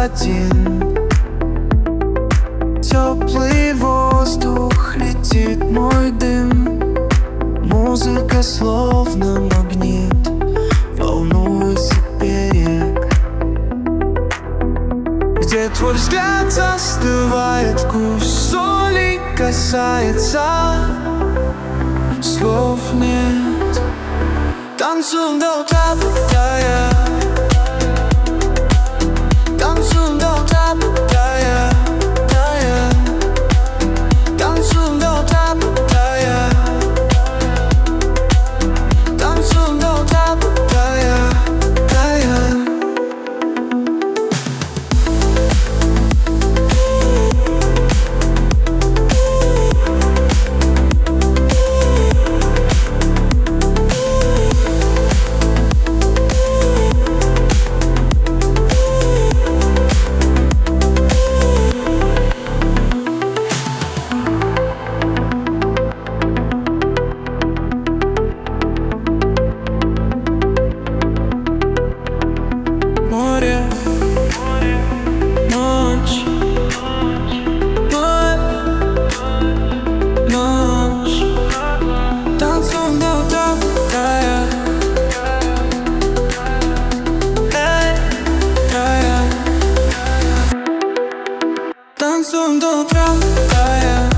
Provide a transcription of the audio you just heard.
один. Теплый воздух, летит мой дым. Музыка словно магнит, волнуется берег. Где твой взгляд застывает, вкус соли касается, слов нет. Танцуем до утра, я. Танцуем до утра, я. Танцуем до утра, я. Танцуем до утра, я. Море, ночь, ночь. Танцуем до утра, я. Танцуем до утра, я.